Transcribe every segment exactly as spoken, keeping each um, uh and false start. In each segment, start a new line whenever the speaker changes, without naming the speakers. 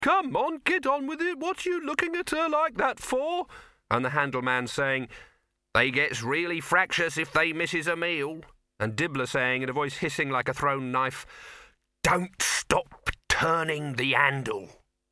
Come on, get on with it. What are you looking at her like that for? And the handleman saying, They gets really fractious if they misses a meal. And Dibbler saying in a voice hissing like a thrown knife, Don't stop turning the handle.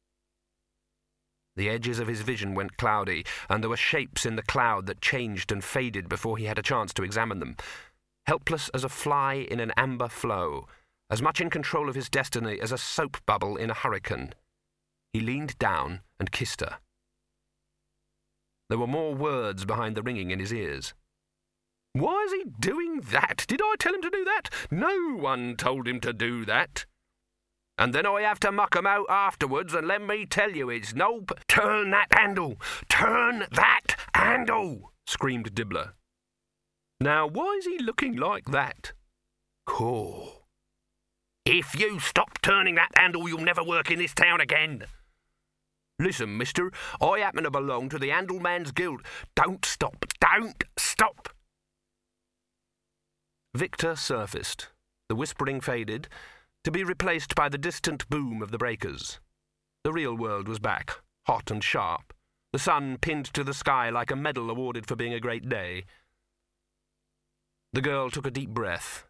The edges of his vision went cloudy, and there were shapes in the cloud that changed and faded before he had a chance to examine them. Helpless as a fly in an amber flow, as much in control of his destiny as a soap bubble in a hurricane, he leaned down and kissed her. There were more words behind the ringing in his ears. Why is he doing that? Did I tell him to do that? No one told him to do that. And then I have to muck 'em out afterwards, and let me tell you, it's no... P- Turn that handle! Turn that handle! Screamed Dibbler. Now, why is he looking like that? Cool. If you stop turning that handle, you'll never work in this town again. Listen, mister, I happen to belong to the Handleman's Guild. Don't stop. Don't stop. Victor surfaced. The whispering faded, to be replaced by the distant boom of the breakers. The real world was back, hot and sharp, the sun pinned to the sky like a medal awarded for being a great day. The girl took a deep breath.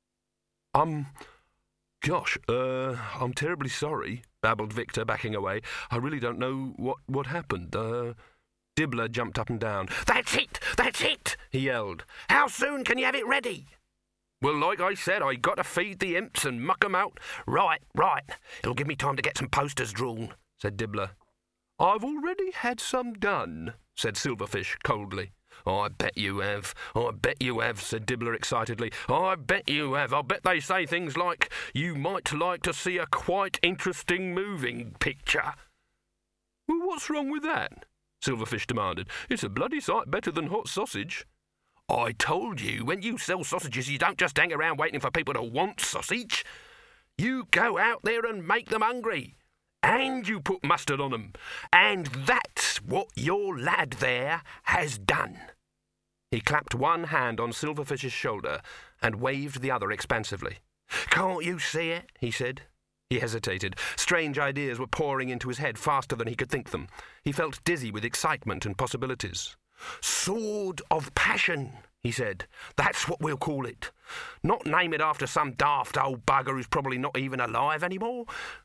Um, gosh, uh, I'm terribly sorry, babbled Victor, backing away. I really don't know what, what happened. Uh, Dibbler jumped up and down. That's it! That's it! He yelled. How soon can you have it ready? Well, like I said, I got to feed the imps and muck 'em out. Right, right. It'll give me time to get some posters drawn, said Dibbler. I've already had some done, said Silverfish coldly. I bet you have. I bet you have, said Dibbler excitedly. I bet you have. I'll bet they say things like, you might like to see a quite interesting moving picture. Well, what's wrong with that? Silverfish demanded. It's a bloody sight better than hot sausage. I told you, when you sell sausages, you don't just hang around waiting for people to want sausage. You go out there and make them hungry. And you put mustard on them. And that's what your lad there has done. He clapped one hand on Silverfish's shoulder and waved the other expansively. Can't you see it? He said. He hesitated. Strange ideas were pouring into his head faster than he could think them. He felt dizzy with excitement and possibilities. Sword of Passion, he said. That's what we'll call it. Not name it after some daft old bugger who's probably not even alive anymore.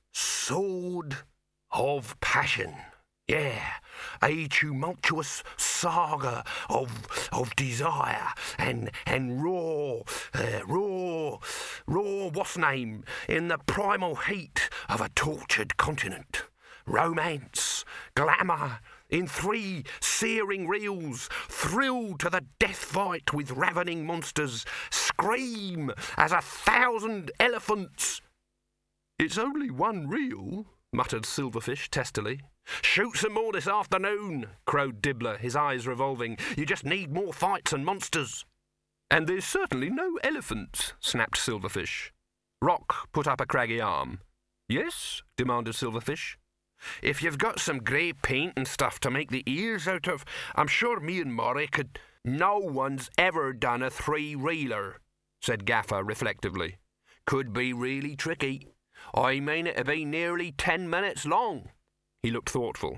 Sword of Passion. Yeah, a tumultuous saga of of desire and and raw, uh, raw, raw. What's name in the primal heat of a tortured continent. Romance, glamour. In three searing reels, thrill to the death fight with ravening monsters, scream as a thousand elephants. It's only one reel, muttered Silverfish testily. Shoot some more this afternoon, crowed Dibbler, his eyes revolving. You just need more fights and monsters. And there's certainly no elephants, snapped Silverfish. Rock put up a craggy arm. Yes, demanded Silverfish. If you've got some grey paint and stuff to make the ears out of, I'm sure me and Maury could... No one's ever done a three-reeler, said Gaffer reflectively. Could be really tricky. I mean it to be nearly ten minutes long. He looked thoughtful.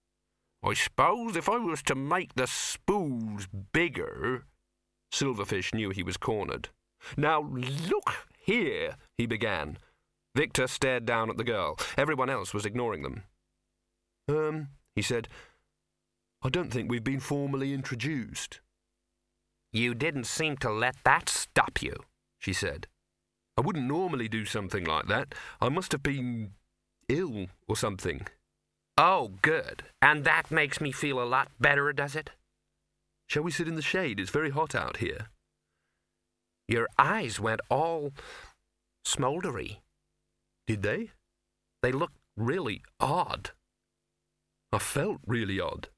I suppose if I was to make the spools bigger... Silverfish knew he was cornered. Now look here, he began. Victor stared down at the girl. Everyone else was ignoring them. Um, he said, I don't think we've been formally introduced. You didn't seem to let that stop you, she said. I wouldn't normally do something like that. I must have been ill or something. Oh, good. And that makes me feel a lot better, does it? Shall we sit in the shade? It's very hot out here. Your eyes went all smouldery. Did they? They looked really odd. I felt really odd.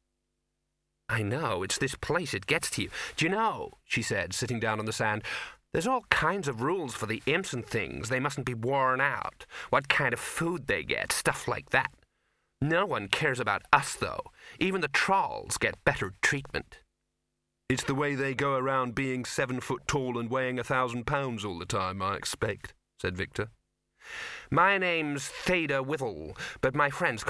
I know, it's this place, it gets to you. Do you know, she said, sitting down on the sand, there's all kinds of rules for the imps and things. They mustn't be worn out. What kind of food they get, stuff like that. No one cares about us, though. Even the trolls get better treatment. It's the way they go around being seven foot tall and weighing a thousand pounds all the time, I expect, said Victor. My name's Theda Whittle, but my friends